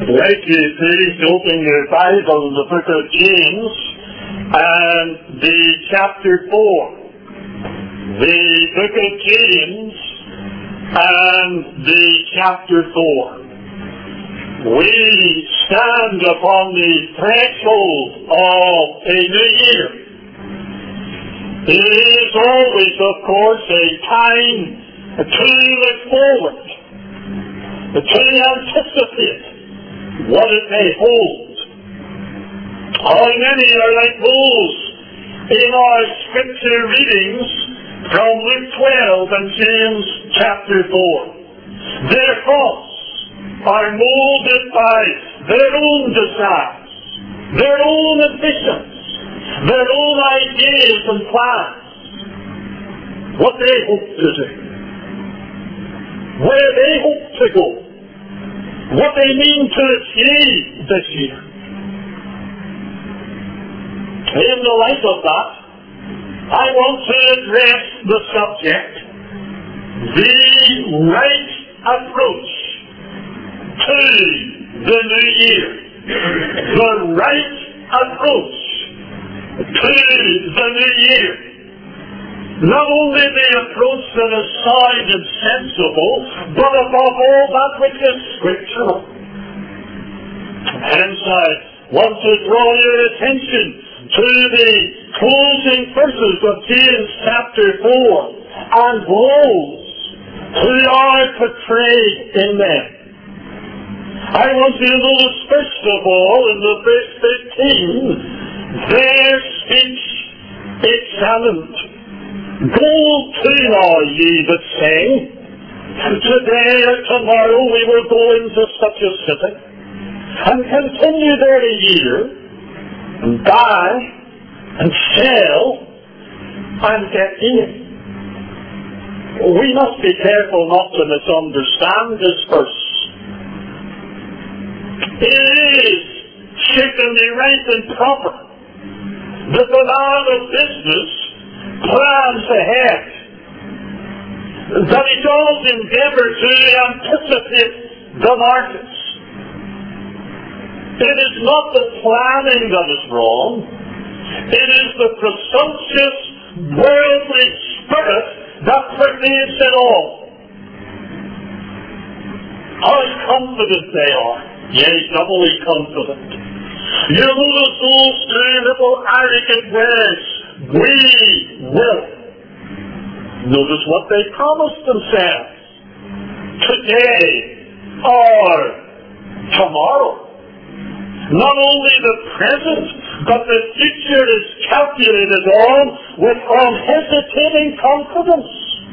I'd like you please to open your Bible in the book of James and the chapter 4. The book of James and the chapter 4. We stand upon the threshold of a new year. It is always, of course, a time to look forward, to anticipate what it may hold. How many are like those in our scripture readings from Luke 12 and James chapter 4? Their thoughts are molded by their own desires, their own ambitions, their own ideas and plans, what they hope to do, where they hope to go, what they mean to achieve this year. In the light of that, I want to address the subject, the right approach to the new year. The right approach to the new year. Not only the approach that is sound and sensible, but above all that which is scriptural. Hence I want to draw your attention to the closing verses of James chapter 4 and those who are portrayed in them. I want you to notice first of all in the verse 13, their speech is challenged. Go to all ye that say, today or tomorrow we will go into such a city, and continue there a year, and buy, and sell, and get in. We must be careful not to misunderstand this verse. It is certainly right and proper that the man of business plans ahead, that he does endeavor to anticipate the markets. It is not the planning that is wrong. It is the presumptuous worldly spirit that pervades it all. How confident they are, yea, doubly confident. You notice those two little arrogant words, we will. Notice what they promised themselves. Today or tomorrow. Not only the present, but the future is calculated on with unhesitating confidence.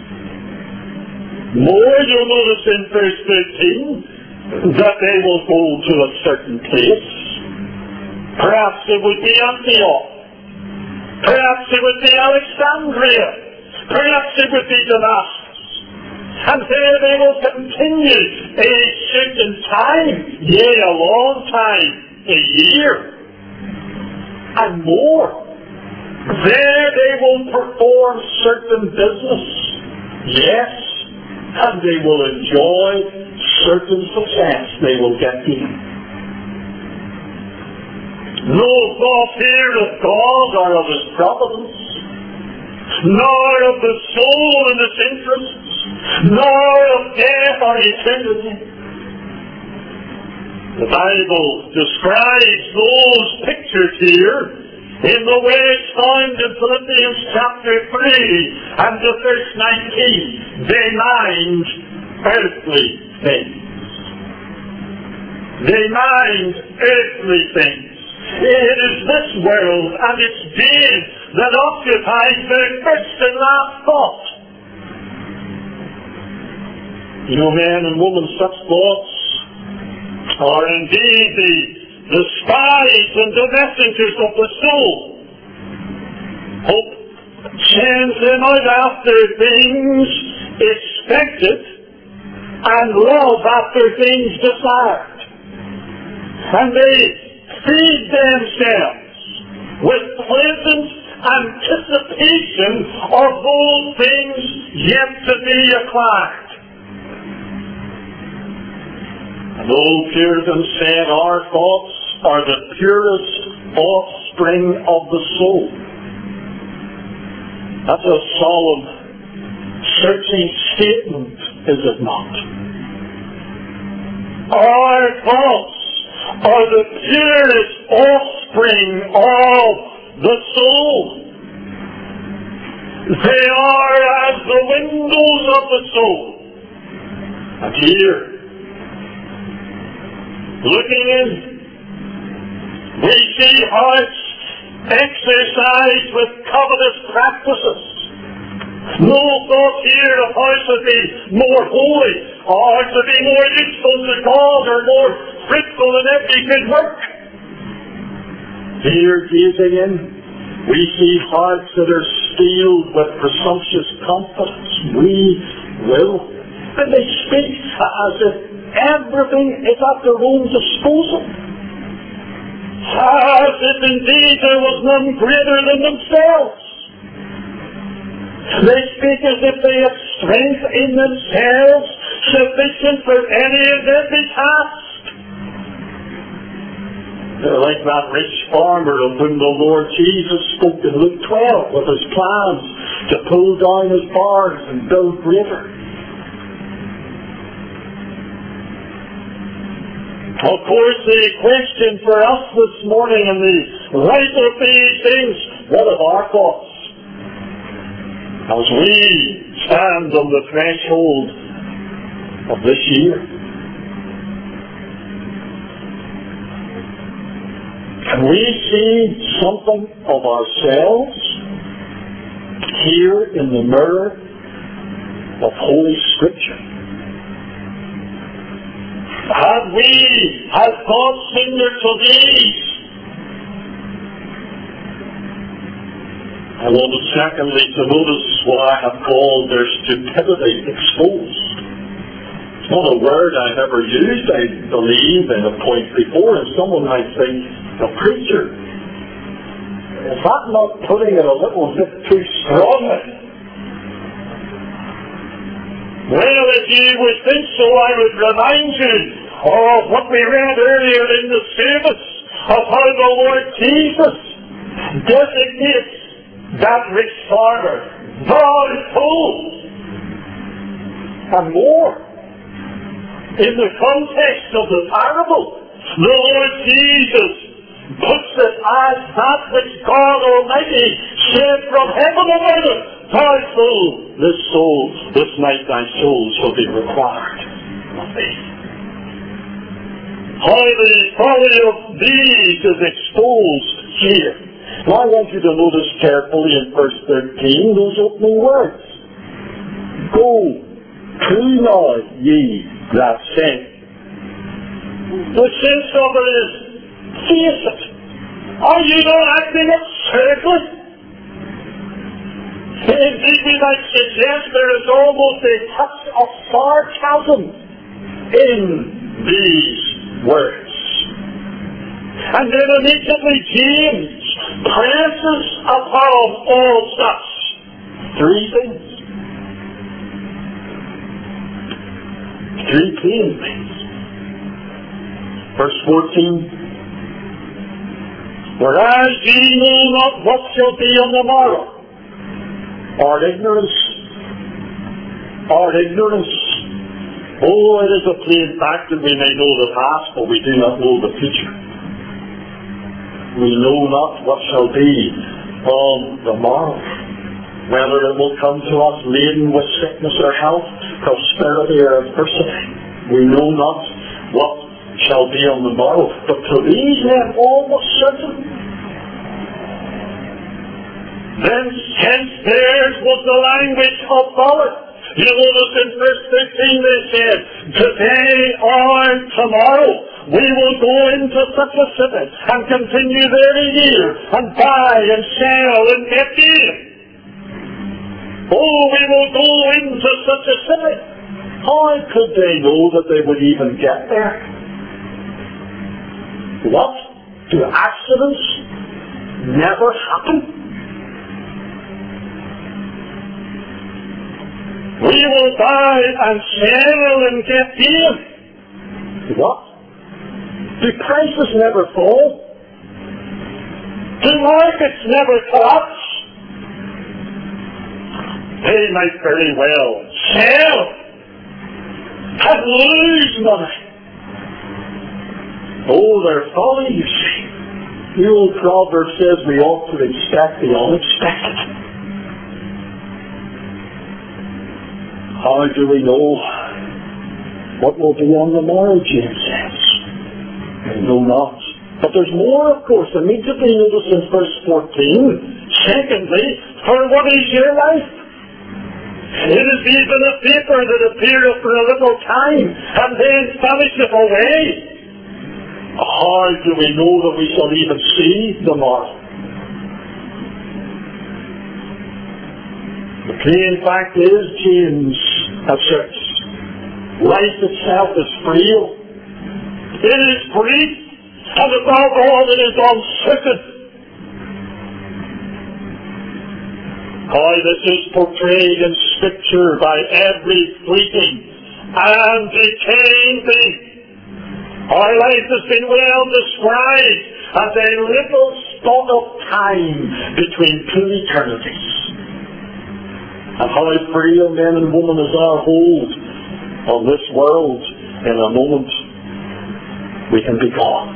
More, you'll notice in verse 13 that they will go to a certain place. Perhaps it would be Antioch. Perhaps it would be Alexandria. Perhaps it would be Damascus. And there they will continue a certain time, yea, a long time, a year, and more. There they will perform certain business, yes, and they will enjoy certain success they will get in. No thought here of God or of His providence, nor of the soul and its interests, nor of death or eternity. The Bible describes those pictures here in the way it's found in Philippians chapter 3 and the verse 19. They mind earthly things. They mind earthly things. It is this world and its deeds that occupies their first and last thought. You know, men and women, such thoughts are indeed the spies and the messengers of the soul. Hope sends them out after things expected and love after things desired. And they feed themselves with pleasant anticipation of those things yet to be acquired. An old Puritan said, our thoughts are the purest offspring of the soul. That's a solemn, searching statement, is it not? Our thoughts are the purest offspring of the soul. They are as the windows of the soul. And here, looking in, we see hearts exercised with covetous practices. No thought here of how to be more holy, or to be more useful to God, or more fruitful in every good work. Here, gazing in, we see hearts that are steeled with presumptuous confidence. We will. And they speak as if everything is at their own disposal. As if indeed there was none greater than themselves. They speak as if they have strength in themselves sufficient for any of every task. They're like that rich farmer of whom the Lord Jesus spoke in Luke 12 with his plans to pull down his barns and build greater. Of course, the question for us this morning in the light of these things, what of our thoughts? As we stand on the threshold of this year, can we see something of ourselves here in the mirror of Holy Scripture? Have thoughts similar to these? I want secondly to notice what I have called their stupidity exposed. It's not a word I've ever used, I believe, in a point before, and someone might think, a preacher, is that not putting it a little bit too strongly? Well, if you would think so, I would remind you of what we read earlier in the service, of how the Lord Jesus designates that rich farmer, thou fool, and more. In the context of the parable, the Lord Jesus puts it as that which God Almighty said from heaven above it, thou fool, this night thy soul shall be required of thee. How the folly of these is exposed here. Now I want you to notice carefully in verse 13 those opening words. Go to now ye that sin. The sense of it is, face it. Are you not acting absurdly? Indeed, we might suggest there is almost a touch of sarcasm in these words. And then immediately James presses upon all such three things. Three plain things. Verse 14. Whereas ye know not what shall be on the morrow. Our ignorance. Oh, it is a plain fact that we may know the past, but we do not know the future. We know not what shall be on the morrow. Whether it will come to us laden with sickness or health, prosperity or adversity. We know not what shall be on the morrow. But to these men almost certain. Then hence theirs was the language of folly. You notice in verse 15 they said, today or tomorrow we will go into such a city and continue there a year and buy and sell and get gain. Oh, we will go into such a city. How could they know that they would even get there? What? Do accidents never happen? We will buy and sell and get gain. What? Do prices never fall? Do markets never collapse? They might very well sell and lose money. Oh, their folly, you see. The old proverb says we ought to expect the unexpected. How do we know what will be on the morrow, James says? We know not. But there's more, of course. Immediately notice in verse 14. Secondly, for what is your life? It is even a vapor that appeareth for a little time, and then vanisheth away. How do we know that we shall even see the morrow? The plain fact is, James asserts, life itself is frail. It is brief, and above all it is uncertain. How this is portrayed in Scripture by every fleeting and decaying thing. Our life has been well described as a little spot of time between two eternities. And how frail men and women is our hold on this world. In a moment we can be gone.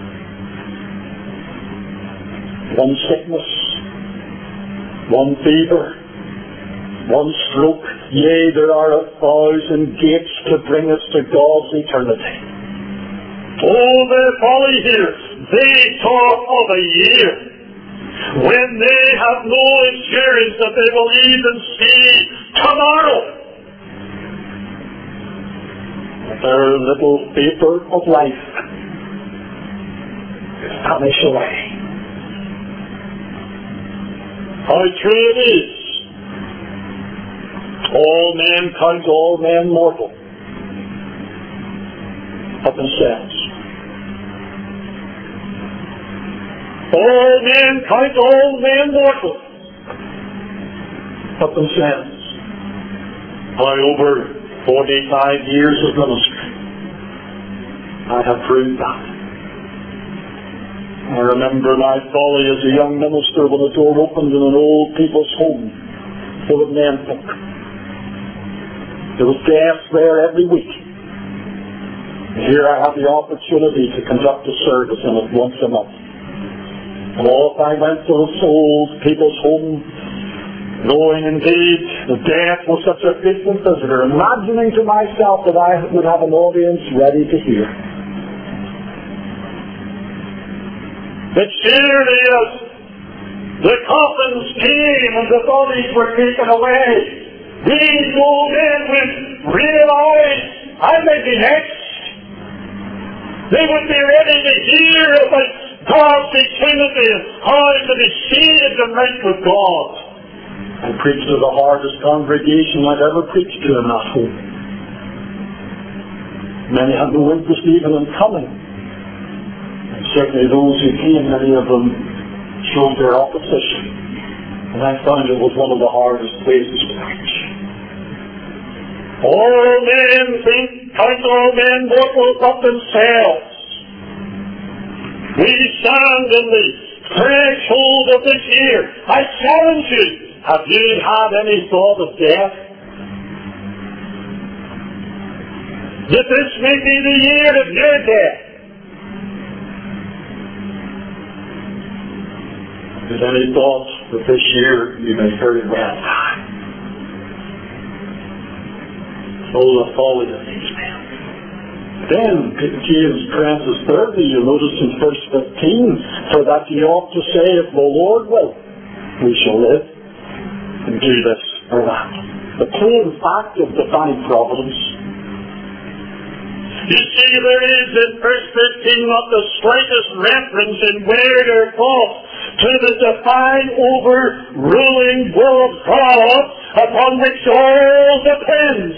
One sickness, one fever, one stroke, yea, there are 1,000 gates to bring us to God's eternity. Oh, their folly here. They talk of a year when they have no assurance that they will even see tomorrow. Their little vapor of life is vanished away. How true it is. All men count all men mortal, but themselves. All men count all men mortal, but themselves. By over 45 years of ministry, I have proved that. I remember my folly as a young minister when the door opened in an old people's home full of men folk. There was gas there every week. Here I had the opportunity to conduct a service in it once a month. And off I went to this old people's home, knowing indeed the death was such a frequent visitor, imagining to myself that I would have an audience ready to hear. But surely as the coffins came and the bodies were taken away, these old men would realize I may be next. They would be ready to hear about God's eternity and how to be saved and right with God. I preached to the hardest congregation I'd ever preached to in that home. Many had no interest even in coming. Certainly those who came, many of them showed their opposition. And I found it was one of the hardest places to preach. All men count all men mortal but themselves. We stand in the threshold of this year. I challenge you. Have you had any thought of death? That this may be the year of your death. Is any thought that this year you may very well die? Oh, the folly of these men. Then James addresses thirdly, you'll notice in verse 15, for that ye ought to say, if the Lord will, we shall live and do this or that. The plain fact of divine providence. You see, there is in verse 15 not the slightest reference in word or thought to the divine overruling will of God upon which all depends.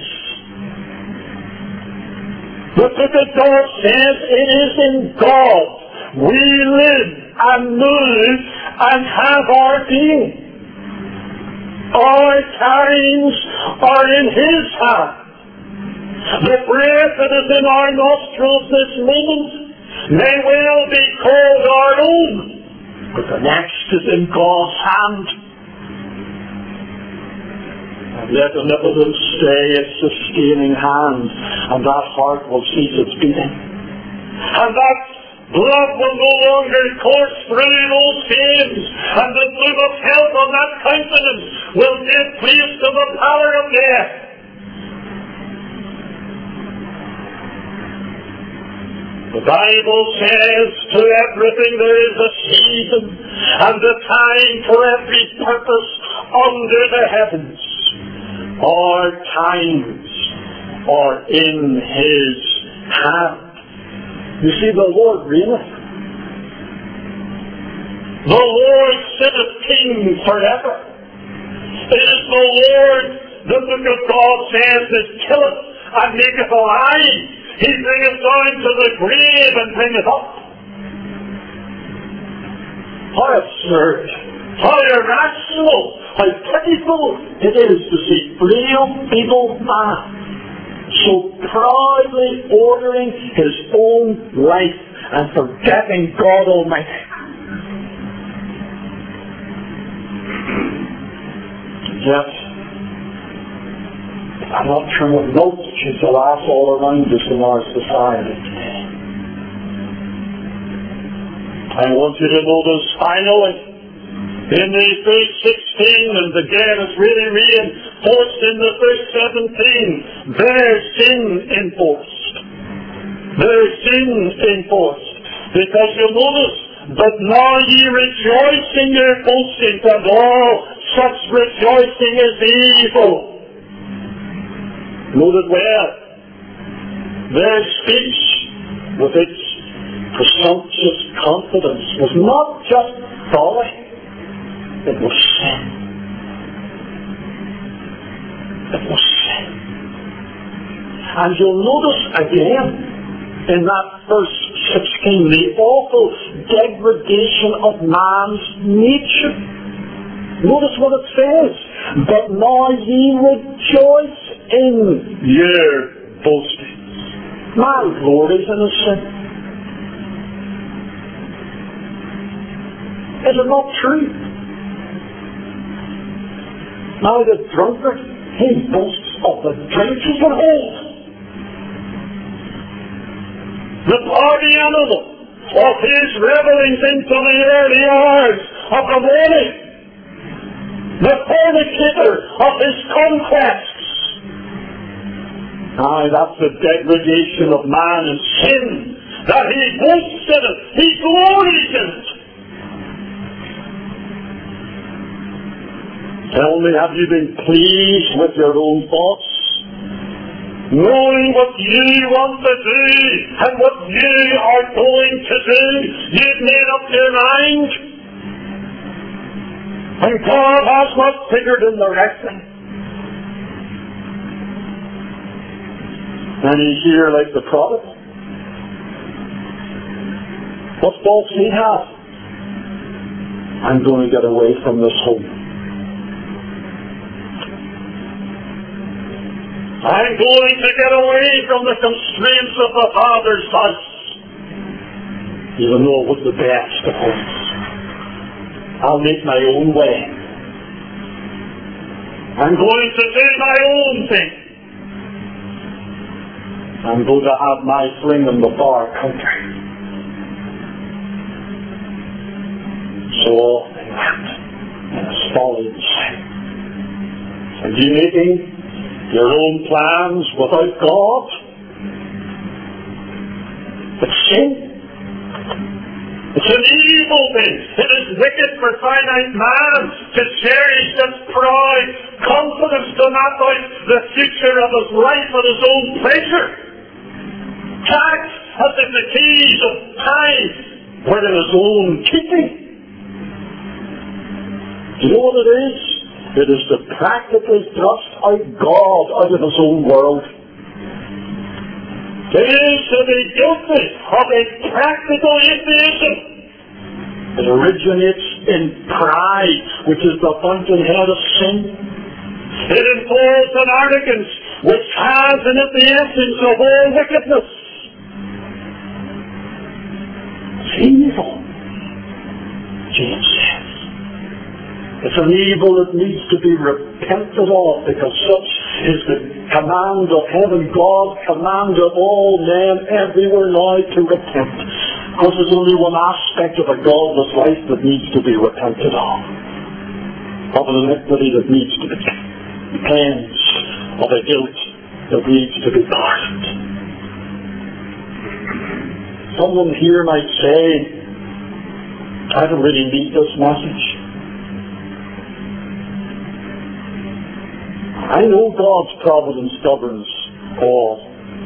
The book of God says it is in God we live and move and have our being. Our carryings are in His hand. The breath that is in our nostrils this moment may well be called our own, but the next is in God's hand. And let an evidence stay its sustaining hand, and that heart will cease its beating. And that blood will no longer course through those veins, and the bloom of health on that countenance will give place to the power of death. The Bible says to everything there is a season and a time for every purpose under the heavens. Our times are in His hand. You see, the Lord reigneth. The Lord sitteth King forever. It is the Lord, the book of God says, that killeth and maketh alive. He bringeth down to the grave and bringeth up. How absurd, how irrational, how pitiful it is to see frail, feeble man so proudly ordering his own life and forgetting God Almighty. Yes, a doctrine of multitudes, alas, all around us in our society today. I want you to notice finally, in the verse 16, and again it's really reinforced in the verse 17, there's sin enforced. There's sin enforced. Because you'll notice, but now ye rejoice in your boasting, and all such rejoicing is evil. Note it well. Their speech, with its presumptuous confidence, was not just folly, it was sin. It was sin. And you'll notice again in that verse 16 the awful degradation of man's nature. Notice what it says. But now ye rejoice in your boastings. Man glories in his sin. Is it not true? Now the drunkard, he boasts of the drink he can hold. The party animal of his revelings into the early hours of the morning. The fornicator of his conquests. Aye, that's the degradation of man and sin, that he boasts in it, he glories in it. Tell me, have you been pleased with your own thoughts? Knowing what you want to do and what you are going to do, you've made up your mind. And God has not figured in the reckoning. And he's here like the prodigal. What faults he have? I'm going to get away from this home. I'm going to get away from the constraints of the Father's house. Even though it was the best of homes. I'll make my own way. I'm going to do my own thing. I'm going to have my fling in the far country. So often went in a solid sin. And you making your own plans without God? It's sin. It's an evil thing. It is wicked for finite man to cherish this proud confidence to map out the future of his life at his own pleasure. Tax as if the keys of time were in his own keeping. Do you know what it is? It is to practically thrust out God out of his own world. It is to be guilty of a practical atheism. It originates in pride, which is the fountainhead of sin. It involves an arrogance which has in it the essence of all wickedness. It's evil, James says. It's an evil that needs to be repented of, because such is the command of heaven. God commanded all men everywhere now to repent. Because there's only one aspect of a godless life that needs to be repented of an iniquity that needs to be cleansed, of a guilt that needs to be pardoned. Someone here might say, I don't really need this message. I know God's providence governs all.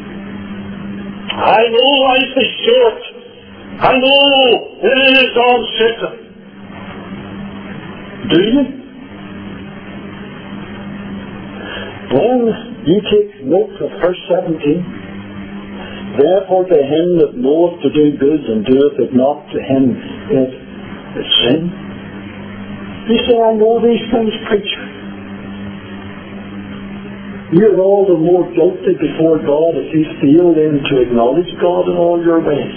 I know life is short. I know it is uncertain. Do you? Then you take note of verse 17. Therefore to him that knoweth to do good and doeth it not, to him it is sin. You say, I know these things, preacher. You're all the more guilty before God if you fail then to acknowledge God in all your ways.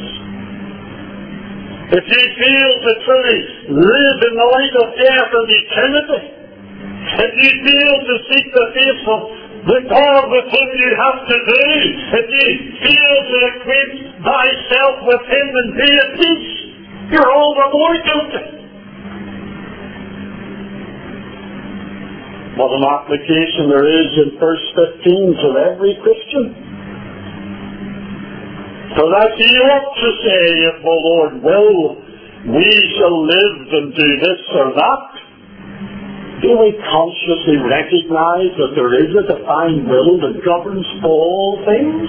If you fail to truly live in the light of death and eternity, if you fail to seek the face of the God with whom you have to do, if you fail to acquaint thyself with him and be at peace, you're all the more guilty. What an application there is in verse 15 to every Christian. So that you ought to say, if the Lord will, we shall live and do this or that. Do we consciously recognize that there is a divine will that governs all things?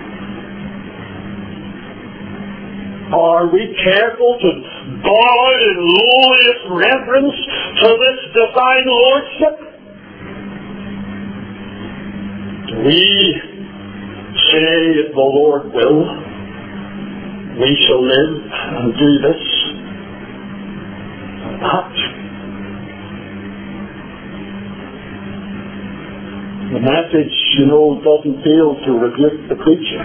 Are we careful to bow in lowliest reverence to this divine lordship? We say, if the Lord will, we shall live and do this and that. The message, doesn't fail to rebuke the preacher.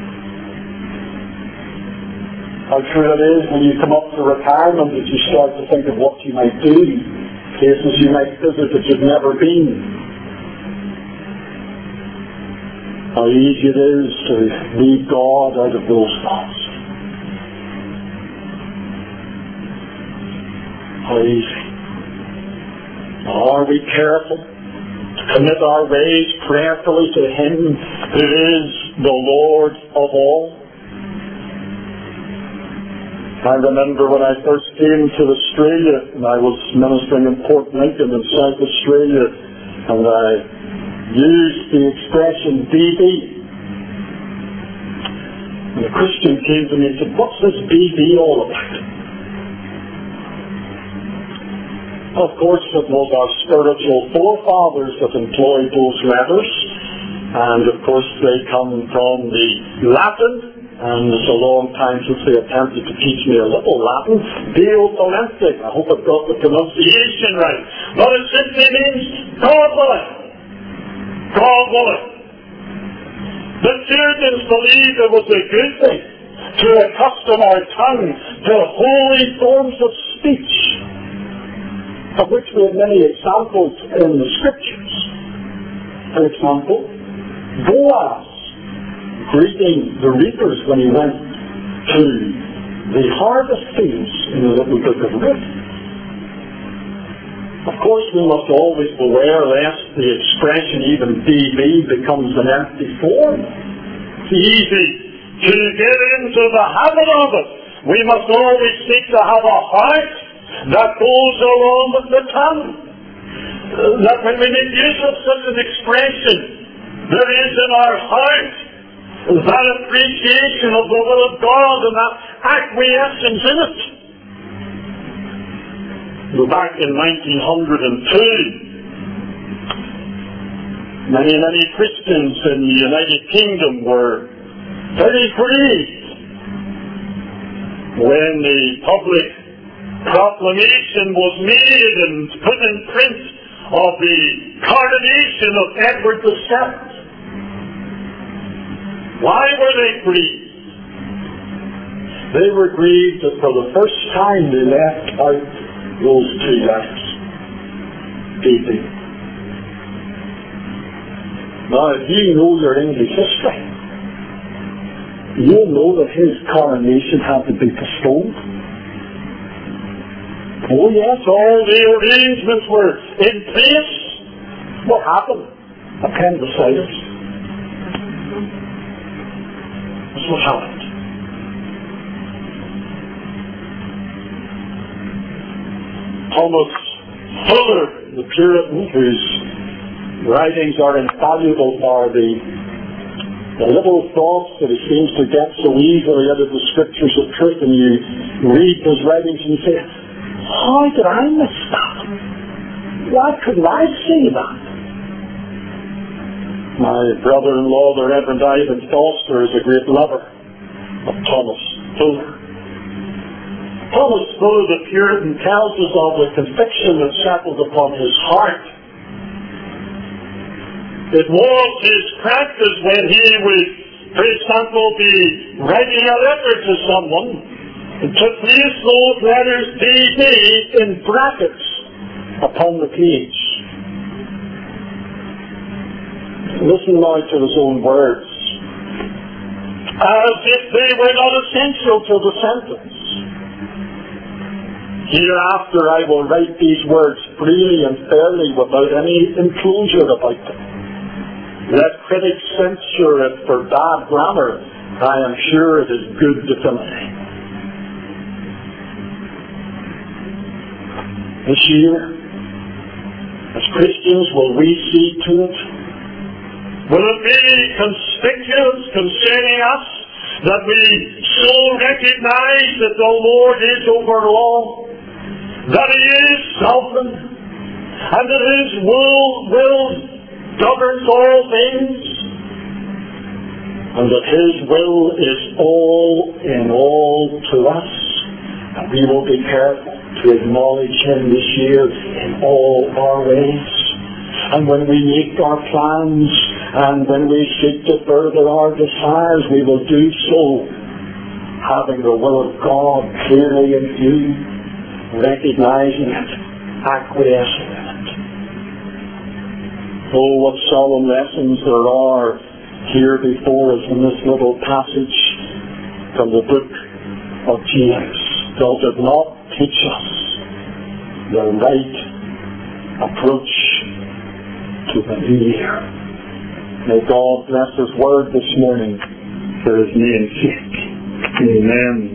How true it is when you come up to retirement that you start to think of what you might do, places you might visit that you've never been. How easy it is to leave God out of those thoughts. How easy. Are we careful to commit our ways prayerfully to him who is the Lord of all? I remember when I first came to Australia, and I was ministering in Port Lincoln in South Australia, and I used the expression BB. And a Christian came to me and said, what's this BB all about? Of course, it was our spiritual forefathers that employed those letters. And of course, they come from the Latin. And it's a long time since they attempted to teach me a little Latin. Deo volente. I hope I've got the pronunciation right. But it simply means God willing. God willing. The Puritans believed it was a good thing to accustom our tongue to holy forms of speech, of which we have many examples in the Scriptures. For example, Boaz greeting the reapers when he went to the harvest fields in the little book of Ruth. Of course, we must always beware lest the expression even BB becomes an empty form. It's easy to get into the habit of it. We must always seek to have a heart that goes along with the tongue. That when we make use of such an expression, there is in our heart that appreciation of the will of God and that acquiescence in it. Back in 1902, many Christians in the United Kingdom were very grieved when the public proclamation was made and put in print of the coronation of Edward VII. Why were they grieved? They were grieved that for the first time they left out those two letters. Gaping. Now, if you know your English history, you'll know that his coronation had to be postponed. Oh yes, all the arrangements were in place. What happened? Appendicitis. That's what happened. Thomas Fuller, the Puritan, whose writings are invaluable for the little thoughts that he seems to get so easily out of the scriptures of truth, and you read his writings and you say, how did I miss that? Why couldn't I see that? My brother-in-law, the Reverend Ivan Foster, is a great lover of Thomas Fuller. Thomas Fuller, the Puritan, tells us of the conviction that settled upon his heart. It was his practice when he would, for example, be writing a letter to someone, and to place those letters D.D. in brackets upon the page. Listen now to his own words. As if they were not essential to the sentence. Hereafter I will write these words freely and fairly without any enclosure about them. Let critics censure it for bad grammar. I am sure it is good divinity. This year, as Christians, will we see to it? Will it be conspicuous concerning us that we so recognize that the Lord is over all, that He is sovereign, and that His will governs all things, and that His will is all in all to us, and we will be careful to acknowledge Him this year in all our ways. And when we make our plans, and when we seek to further our desires, we will do so having the will of God clearly in view, recognizing it, acquiescing in it. Oh, what solemn lessons there are here before us in this little passage from the book of James. Does it not teach us the right approach to the new year? May God bless His word this morning for His name's sake. Amen.